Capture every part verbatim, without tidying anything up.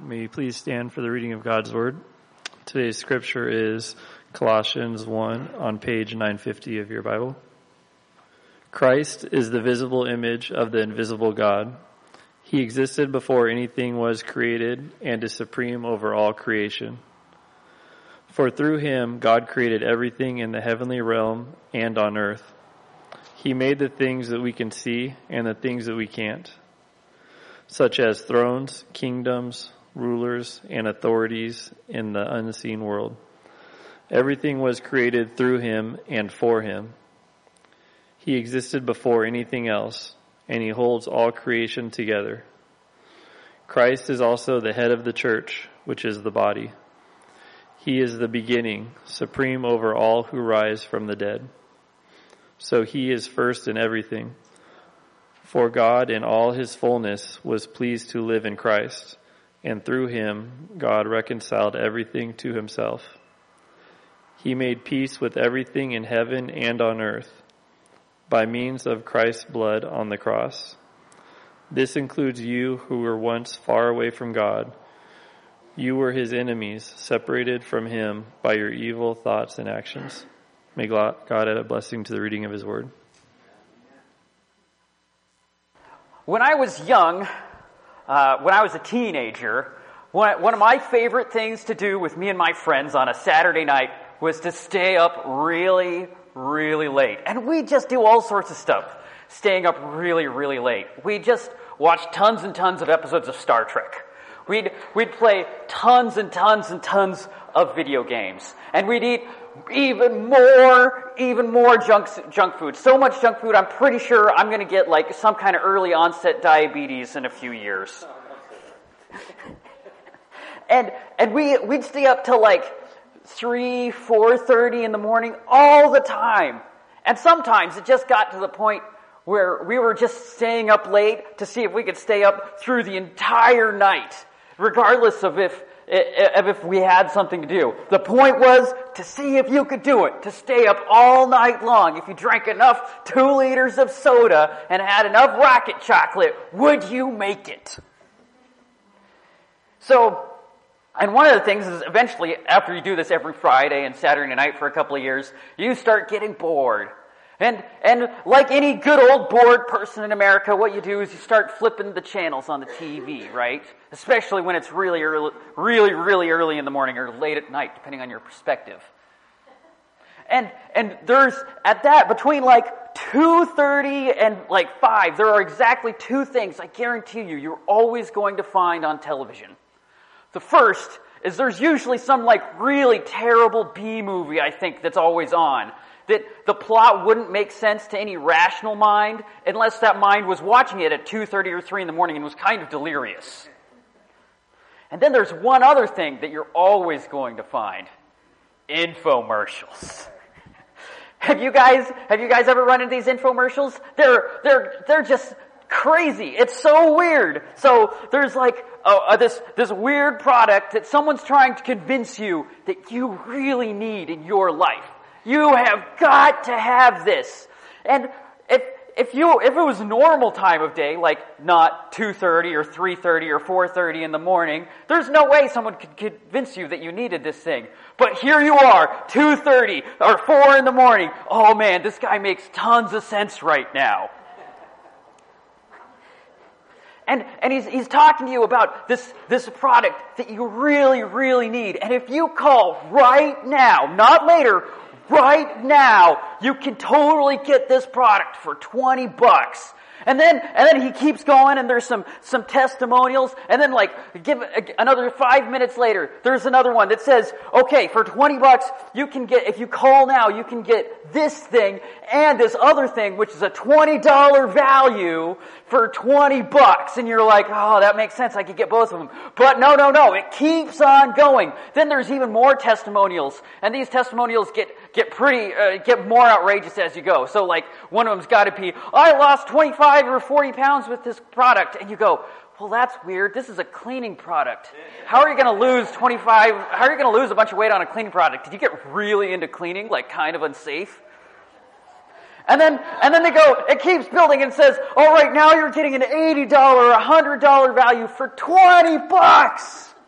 May you please stand for the reading of God's Word. Today's scripture is Colossians one on page nine fifty of your Bible. Christ is the visible image of the invisible God. He existed before anything was created and is supreme over all creation. For through him, God created everything in the heavenly realm and on earth. He made the things that we can see and the things that we can't, such as thrones, kingdoms, rulers, and authorities in the unseen world. Everything was created through him and for him. He existed before anything else, and he holds all creation together. Christ is also the head of the church, which is the body. He is the beginning, supreme over all who rise from the dead. So he is first in everything. For God in all his fullness was pleased to live in Christ, and through him God reconciled everything to himself. He made peace with everything in heaven and on earth by means of Christ's blood on the cross. This includes you who were once far away from God. You were his enemies, separated from him by your evil thoughts and actions. May God add a blessing to the reading of his word. When I was young, uh, when I was a teenager, one, one of my favorite things to do with me and my friends on a Saturday night was to stay up really, really late. And we just do all sorts of stuff, staying up really, really late. We just watch tons and tons of episodes of Star Trek. We'd, we'd play tons and tons and tons of video games. And we'd eat even more, even more junk, junk food. So much junk food, I'm pretty sure I'm going to get like some kind of early onset diabetes in a few years. and, and we, we'd stay up till like three, four thirty in the morning all the time. And sometimes it just got to the point where we were just staying up late to see if we could stay up through the entire night, regardless of if of if we had something to do. The point was to see if you could do it, to stay up all night long. If you drank enough two liters of soda and had enough rocket chocolate, would you make it? So, and one of the things is eventually, after you do this every Friday and Saturday night for a couple of years, you start getting bored. And, and like any good old bored person in America, what you do is you start flipping the channels on the T V, right? Especially when it's really early, really, really early in the morning or late at night, depending on your perspective. And, and there's, at that, between like two thirty and like five, there are exactly two things I guarantee you you're always going to find on television. The first is there's usually some like really terrible B movie, I think, that's always on. That the plot wouldn't make sense to any rational mind unless that mind was watching it at two thirty or three in the morning and was kind of delirious. And then there's one other thing that you're always going to find. Infomercials. Have you guys, have you guys ever run into these infomercials? They're, they're, they're just crazy. It's so weird. So there's like uh, uh, this, this weird product that someone's trying to convince you that you really need in your life. You have got to have this. And if if you if it was normal time of day, like not two thirty or three thirty or four thirty in the morning, there's no way someone could convince you that you needed this thing. But here you are, two thirty or four in the morning. Oh man, this guy makes tons of sense right now. And and he's he's talking to you about this this product that you really, really need. And if you call right now, not later, right now, you can totally get this product for twenty bucks. And then, and then he keeps going and there's some, some testimonials. And then like, give another five minutes later, there's another one that says, okay, for twenty bucks, you can get, if you call now, you can get this thing and this other thing, which is a twenty dollars value for twenty bucks. And you're like, oh, that makes sense. I could get both of them. But no, no, no. It keeps on going. Then there's even more testimonials. And these testimonials get, get pretty, uh, get more outrageous as you go. So like, one of them's gotta be, I lost twenty-five or forty pounds with this product. And you go, well, that's weird. This is a cleaning product. How are you going to lose twenty-five, how are you going to lose a bunch of weight on a cleaning product? Did you get really into cleaning, like kind of unsafe? And then, and then they go, it keeps building and says, all right, now you're getting an eighty dollars or one hundred dollars value for twenty bucks.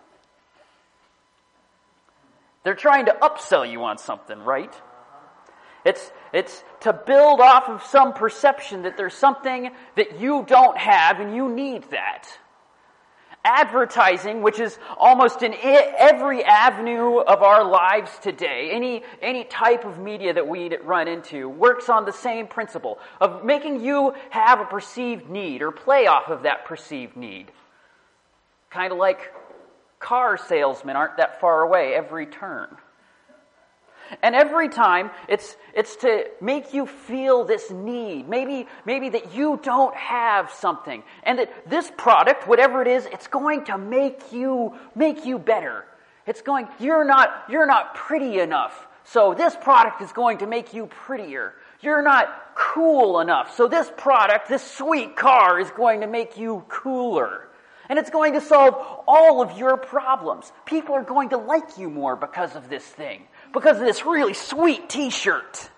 They're trying to upsell you on something, right? It's, it's to build off of some perception that there's something that you don't have and you need that. Advertising, which is almost in every avenue of our lives today, any, any type of media that we run into, works on the same principle of making you have a perceived need or play off of that perceived need. Kind of like car salesmen aren't that far away every turn. And every time, it's it's to make you feel this need. Maybe maybe that you don't have something. And that this product, whatever it is, it's going to make you make you better. It's going, you're not you're not pretty enough. So this product is going to make you prettier. You're not cool enough. So this product, this sweet car, is going to make you cooler. And it's going to solve all of your problems. People are going to like you more because of this thing. Because of this really sweet t-shirt.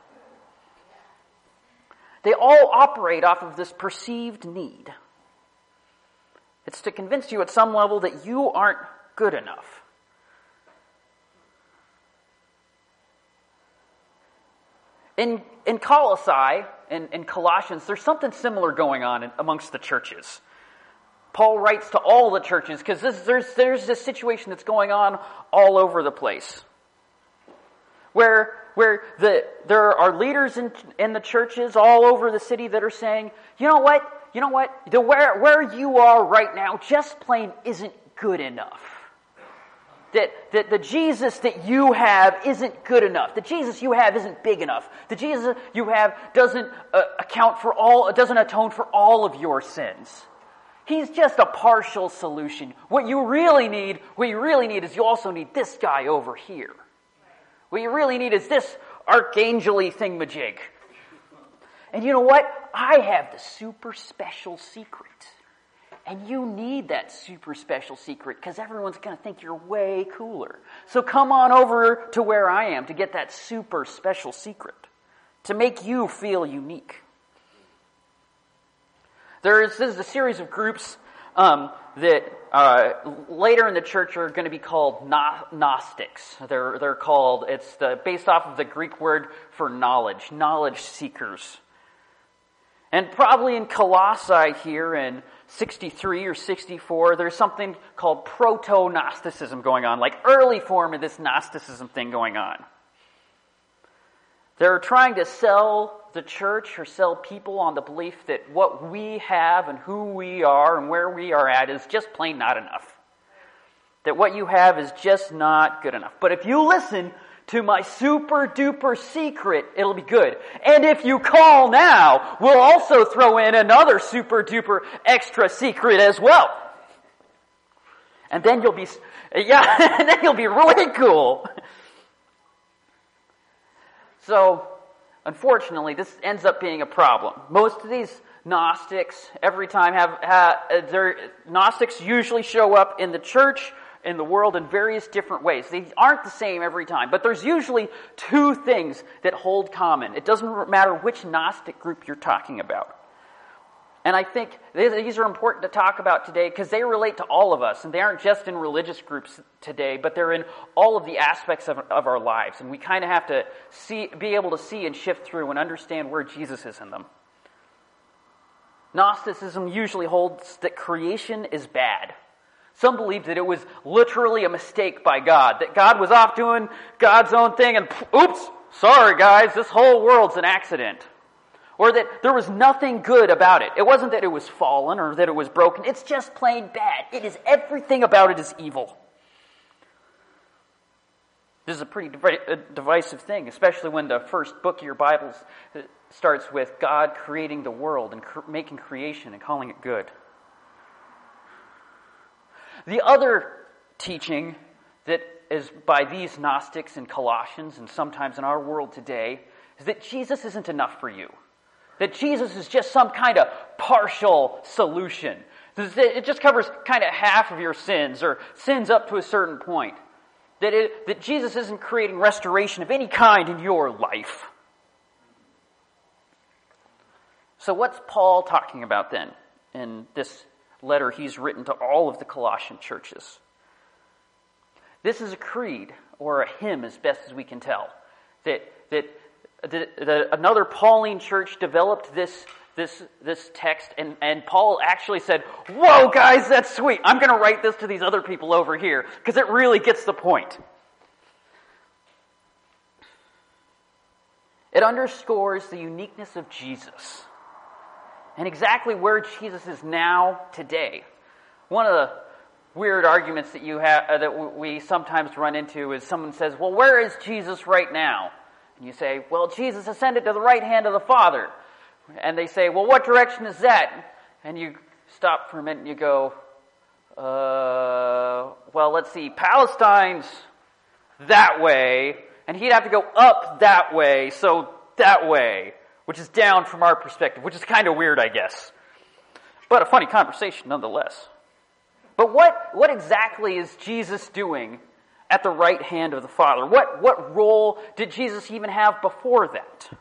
They all operate off of this perceived need. It's to convince you at some level that you aren't good enough. In, in Colossae, in, in Colossians, there's something similar going on in, amongst the churches. Paul writes to all the churches because there's, there's this situation that's going on all over the place. Where where the there are leaders in in the churches all over the city that are saying, you know what, you know what, the where where you are right now just plain isn't good enough. That that the Jesus that you have isn't good enough. The Jesus you have isn't big enough. The Jesus you have doesn't uh, account for all, doesn't atone for all of your sins. He's just a partial solution. What you really need, what you really need is you also need this guy over here. What you really need is this archangel-y thingamajig. And you know what? I have the super special secret. And you need that super special secret because everyone's going to think you're way cooler. So come on over to where I am to get that super special secret. To make you feel unique. There is, this is a series of groups um, that uh, later in the church are going to be called Gnostics. They're they're called, it's the, based off of the Greek word for knowledge, knowledge seekers. And probably in Colossae here in sixty-three or sixty-four, there's something called proto-Gnosticism going on, like early form of this Gnosticism thing going on. They're trying to sell the church or sell people on the belief that what we have and who we are and where we are at is just plain not enough. That what you have is just not good enough. But if you listen to my super duper secret, it'll be good. And if you call now, we'll also throw in another super duper extra secret as well. And then you'll be, yeah, and then you'll be really cool. So, unfortunately, this ends up being a problem. Most of these Gnostics, every time have, have their Gnostics usually show up in the church, in the world, in various different ways. They aren't the same every time, but there's usually two things that hold common. It doesn't matter which Gnostic group you're talking about. And I think these are important to talk about today because they relate to all of us, and they aren't just in religious groups today, but they're in all of the aspects of, of our lives, and we kind of have to see, be able to see and shift through and understand where Jesus is in them. Gnosticism usually holds that creation is bad. Some believe that it was literally a mistake by God, that God was off doing God's own thing, and oops, sorry guys, this whole world's an accident. Or that there was nothing good about it. It wasn't that it was fallen or that it was broken. It's just plain bad. It is, everything about it is evil. This is a pretty divisive thing, especially when the first book of your Bible starts with God creating the world and cr- making creation and calling it good. The other teaching that is by these Gnostics in Colossians and sometimes in our world today is that Jesus isn't enough for you. That Jesus is just some kind of partial solution. It just covers kind of half of your sins or sins up to a certain point. That, it, that Jesus isn't creating restoration of any kind in your life. So what's Paul talking about then in this letter he's written to all of the Colossian churches? This is a creed, or a hymn as best as we can tell, that that, that, that another Pauline church developed this this this text, and, and Paul actually said, "Whoa, guys, that's sweet. I'm going to write this to these other people over here, because it really gets the point." It underscores the uniqueness of Jesus and exactly where Jesus is now today. One of the weird arguments that you have uh, that we sometimes run into is someone says, "Well, where is Jesus right now?" And you say, "Well, Jesus ascended to the right hand of the Father." And they say, "Well, what direction is that?" And you stop for a minute and you go, uh, well, let's see, Palestine's that way, and he'd have to go up that way, so that way, which is down from our perspective, which is kind of weird, I guess. But a funny conversation nonetheless. But what, what exactly is Jesus doing at the right hand of the Father? What, what role did Jesus even have before that?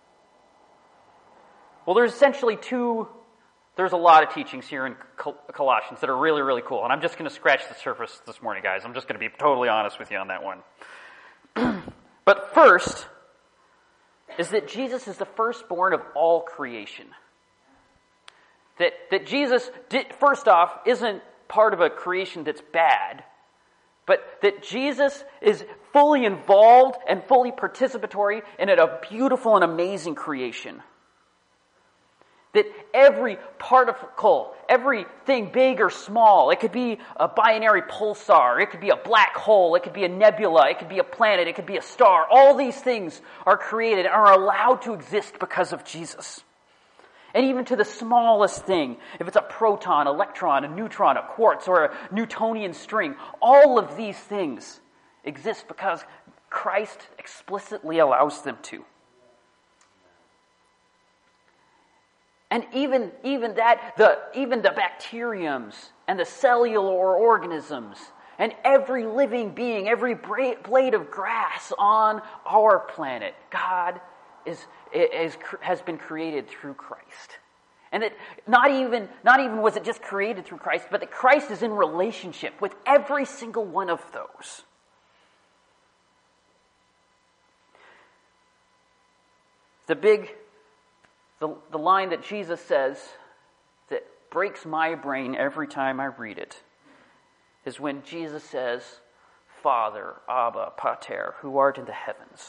Well, there's essentially two, there's a lot of teachings here in Col- Colossians that are really, really cool. And I'm just going to scratch the surface this morning, guys. I'm just going to be totally honest with you on that one. But first is that Jesus is the firstborn of all creation. That, that Jesus, did, first off, isn't part of a creation that's bad, but that Jesus is fully involved and fully participatory in a beautiful and amazing creation. That every particle, everything big or small, it could be a binary pulsar, it could be a black hole, it could be a nebula, it could be a planet, it could be a star. All these things are created and are allowed to exist because of Jesus. And even to the smallest thing, if it's a proton, electron, a neutron, a quartz, or a Newtonian string, all of these things exist because Christ explicitly allows them to. And even, even that, the, even the bacteriums and the cellular organisms and every living being, every blade of grass on our planet, God is, is, has been created through Christ. And that not even, not even was it just created through Christ, but that Christ is in relationship with every single one of those. The big The, the line that Jesus says that breaks my brain every time I read it is when Jesus says, "Father, Abba, Pater, who art in the heavens."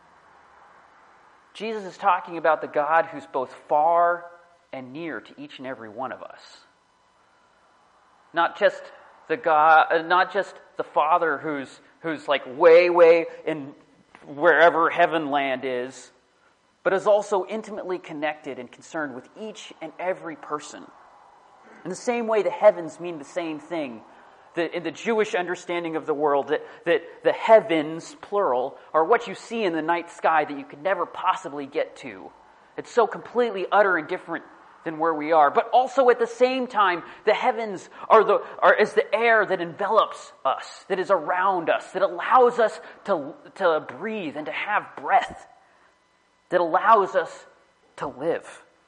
Jesus is talking about the God who's both far and near to each and every one of us. Not just the God, uh, not just the Father who's who's like way, way in wherever heaven land is, but is also intimately connected and concerned with each and every person. In the same way, the heavens mean the same thing. The, in the Jewish understanding of the world, that, that the heavens, plural, are what you see in the night sky that you could never possibly get to. It's so completely utter and different than where we are. But also at the same time, the heavens are the are is the air that envelops us, that is around us, that allows us to, to breathe and to have breath, that allows us to live.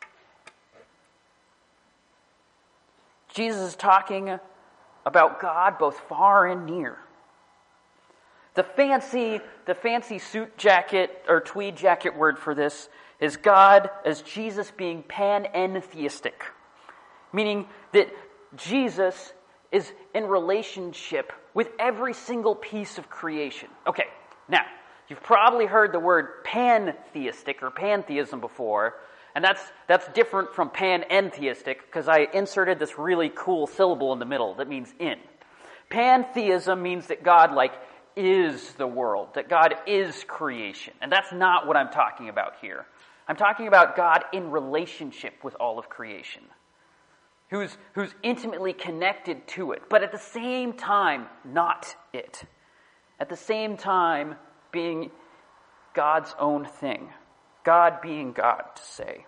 Jesus is talking about God both far and near. The fancy, the fancy suit jacket or tweed jacket word for this is God as Jesus being panentheistic, meaning that Jesus is in relationship with every single piece of creation. Okay, now, you've probably heard the word pantheistic or pantheism before, and that's that's different from panentheistic because I inserted this really cool syllable in the middle that means in. Pantheism means that God, like, is the world, that God is creation. And that's not what I'm talking about here. I'm talking about God in relationship with all of creation, who's, who's intimately connected to it, but at the same time, not it. At the same time, being God's own thing. God being God, to say.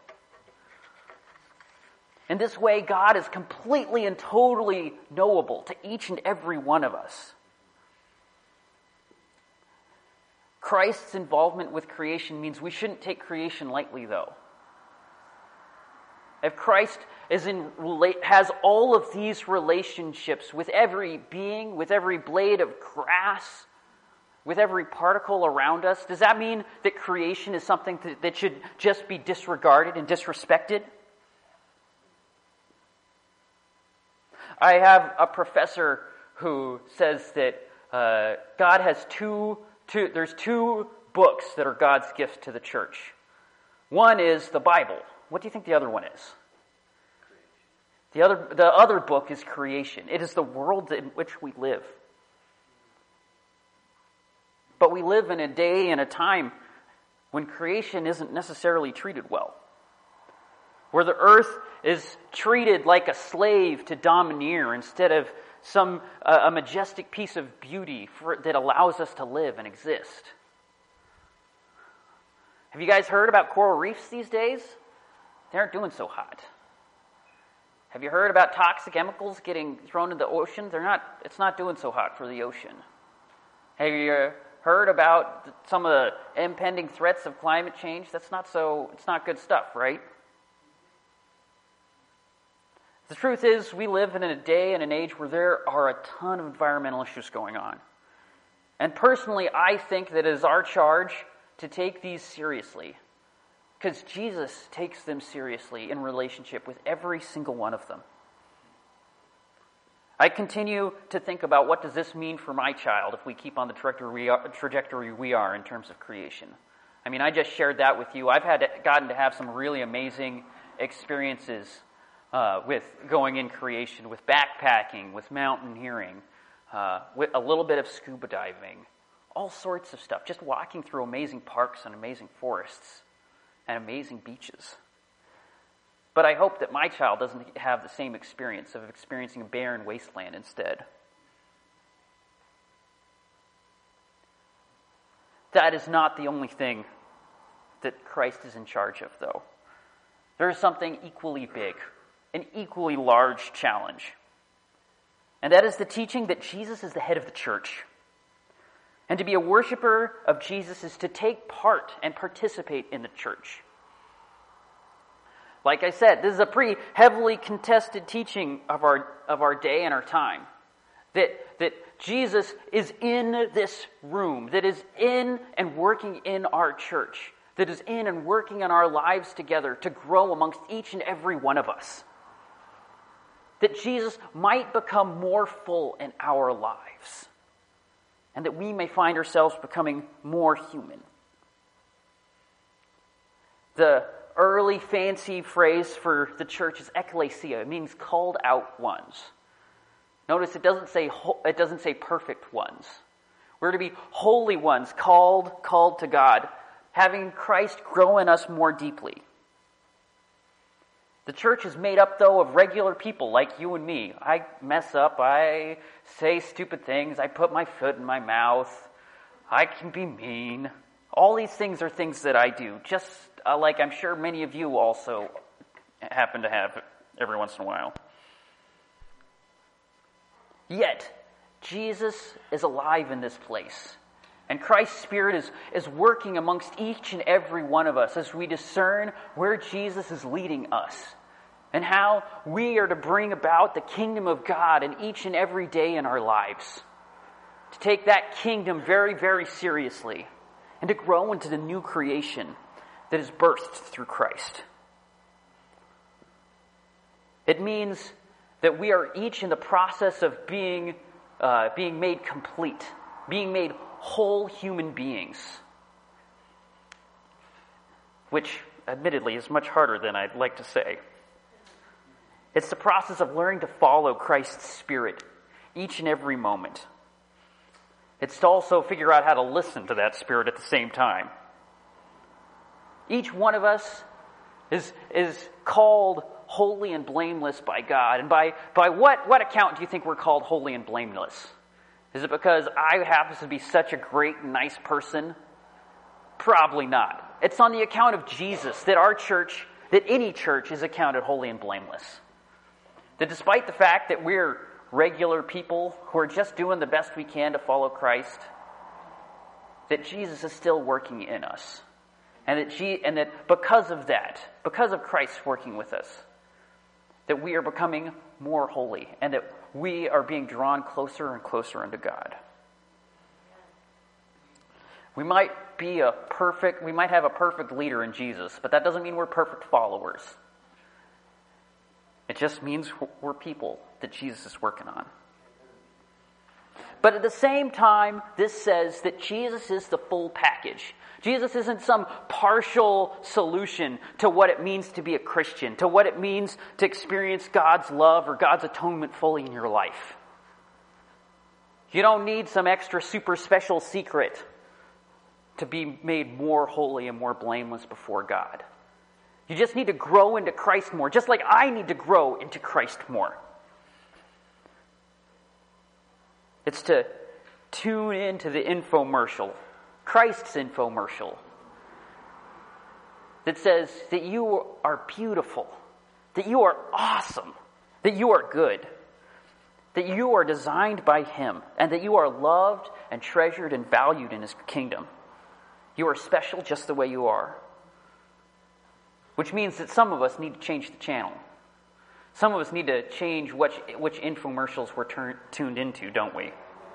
In this way, God is completely and totally knowable to each and every one of us. Christ's involvement with creation means we shouldn't take creation lightly, though. if Christ is in has all of these relationships with every being, with every blade of grass, with every particle around us, does that mean that creation is something that, that should just be disregarded and disrespected? I have a professor who says that uh, God has two, two, there's two books that are God's gift to the church. One is the Bible. What do you think the other one is? The other, the other book is creation. It is the world in which we live. But we live in a day and a time when creation isn't necessarily treated well. Where the earth is treated like a slave to domineer instead of some uh, a majestic piece of beauty for, that allows us to live and exist. Have you guys heard about coral reefs these days? They aren't doing so hot. Have you heard about toxic chemicals getting thrown into the ocean? They're not. It's not doing so hot for the ocean. Have you heard about some of the impending threats of climate change? That's not so. It's not good stuff, right? The truth is, we live in a day and an age where there are a ton of environmental issues going on. And personally, I think that it is our charge to take these seriously. Because Jesus takes them seriously in relationship with every single one of them. I continue to think about what does this mean for my child if we keep on the trajectory we are, trajectory we are in terms of creation. I mean, I just shared that with you. I've had gotten to have some really amazing experiences uh, with going in creation, with backpacking, with mountaineering, uh, with a little bit of scuba diving, all sorts of stuff. Just walking through amazing parks and amazing forests and amazing beaches. But I hope that my child doesn't have the same experience of experiencing a barren wasteland instead. That is not the only thing that Christ is in charge of, though. There is something equally big, an equally large challenge. And that is the teaching that Jesus is the head of the church. And to be a worshiper of Jesus is to take part and participate in the church. Like I said, this is a pretty heavily contested teaching of our of our day and our time. That that Jesus is in this room, that is in and working in our church, that is in and working in our lives together to grow amongst each and every one of us. That Jesus might become more full in our lives. And that we may find ourselves becoming more human. The early fancy phrase for the church is ekklesia. It means called out ones. Notice it doesn't say it doesn't say perfect ones. We're to be holy ones, called called to God, having Christ grow in us more deeply. The church is made up, though, of regular people like you and me. I mess up. I say stupid things. I put my foot in my mouth. I can be mean. All these things are things that I do, just uh, like I'm sure many of you also happen to have every once in a while. Yet, Jesus is alive in this place. And Christ's Spirit is, is working amongst each and every one of us as we discern where Jesus is leading us and how we are to bring about the kingdom of God in each and every day in our lives. To take that kingdom very, very seriously and to grow into the new creation that is birthed through Christ. It means that we are each in the process of being, uh, being made complete, being made whole human beings, which admittedly is much harder than I'd like to say. It's the process of learning to follow Christ's Spirit each and every moment. It's to also figure out how to listen to that Spirit at the same time. Each one of us is, is called holy and blameless by God. And by, by what, what account do you think we're called holy and blameless? Is it because I happen to be such a great and nice person? Probably not. It's on the account of Jesus that our church, that any church is accounted holy and blameless. That despite the fact that we're regular people who are just doing the best we can to follow Christ, that Jesus is still working in us. And that, G, and that because of that, because of Christ working with us, that we are becoming more holy and that we are being drawn closer and closer unto God. We might be a perfect, we might have a perfect leader in Jesus, but that doesn't mean we're perfect followers. It just means we're people that Jesus is working on. But at the same time, this says that Jesus is the full package. Jesus isn't some partial solution to what it means to be a Christian, to what it means to experience God's love or God's atonement fully in your life. You don't need some extra super special secret to be made more holy and more blameless before God. You just need to grow into Christ more, just like I need to grow into Christ more. It's to tune into the infomercial, Christ's infomercial, that says that you are beautiful, that you are awesome, that you are good, that you are designed by Him, and that you are loved and treasured and valued in His kingdom. You are special just the way you are. Which means that some of us need to change the channel. Some of us need to change which, which infomercials we're turn, tuned into, don't we?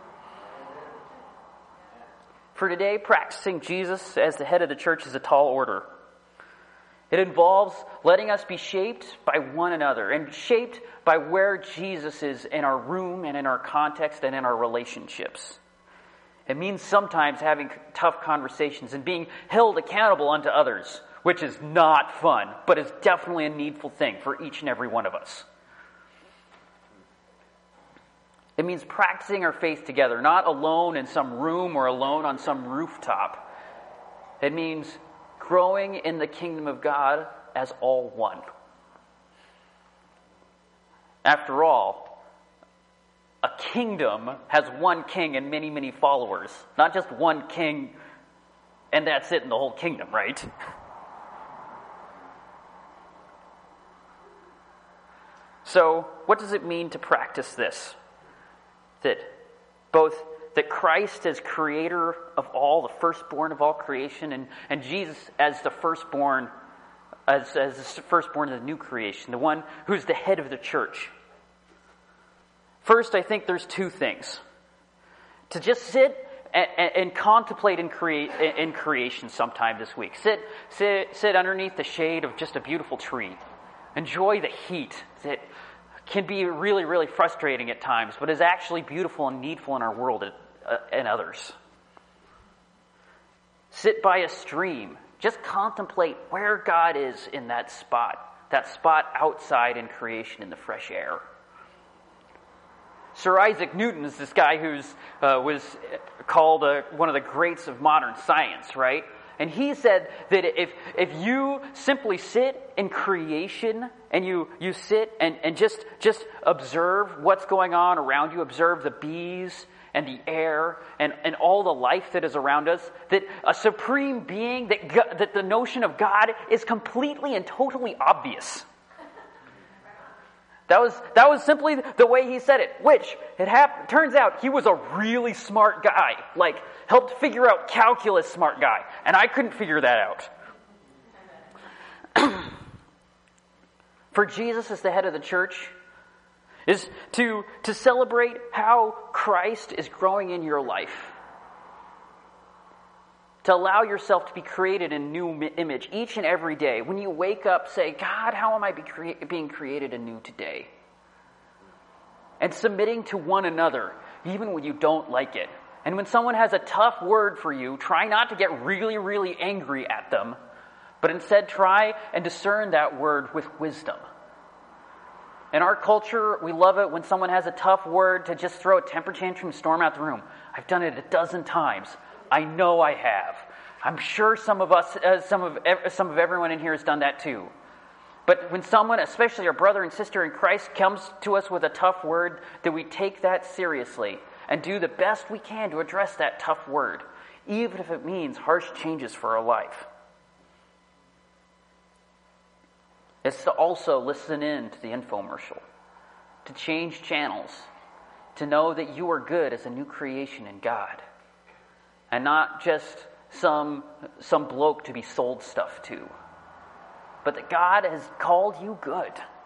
For today, practicing Jesus as the head of the church is a tall order. It involves letting us be shaped by one another and shaped by where Jesus is in our room and in our context and in our relationships. It means sometimes having tough conversations and being held accountable unto others, which is not fun, but is definitely a needful thing for each and every one of us. It means practicing our faith together, not alone in some room or alone on some rooftop. It means growing in the kingdom of God as all one. After all, a kingdom has one king and many, many followers. Not just one king and that's it in the whole kingdom, right? So, what does it mean to practice this? That both that Christ as creator of all, the firstborn of all creation, and, and Jesus as the firstborn, as, as the firstborn of the new creation, the one who's the head of the church. First, I think there's two things. To just sit and, and, and contemplate in, create, in creation sometime this week. Sit, sit, sit underneath the shade of just a beautiful tree. Enjoy the heat that can be really, really frustrating at times, but is actually beautiful and needful in our world uh, and others. Sit by a stream. Just contemplate where God is in that spot, that spot outside in creation in the fresh air. Sir Isaac Newton is this guy who's uh, was called uh, one of the greats of modern science, right? And he said that if if you simply sit in creation and you, you sit and, and just, just observe what's going on around you, observe the bees and the air and, and all the life that is around us, that a supreme being, that, God, that the notion of God is completely and totally obvious. That was that was simply the way he said it, which it hap- turns out he was a really smart guy, like helped figure out calculus smart guy, and I couldn't figure that out. For Jesus as the head of the church is to, to celebrate how Christ is growing in your life. To allow yourself to be created in new image each and every day. When you wake up, say, God, how am I be crea- being created anew today? And submitting to one another, even when you don't like it. And when someone has a tough word for you, try not to get really, really angry at them, but instead try and discern that word with wisdom. In our culture, we love it when someone has a tough word to just throw a temper tantrum and storm out the room. I've done it a dozen times. I know I have. I'm sure some of us, uh, some of some of everyone in here has done that too. But when someone, especially our brother and sister in Christ, comes to us with a tough word, that we take that seriously and do the best we can to address that tough word, even if it means harsh changes for our life. It's to also listen in to the infomercial, to change channels, to know that you are good as a new creation in God. And not just some, some bloke to be sold stuff to. But that God has called you good.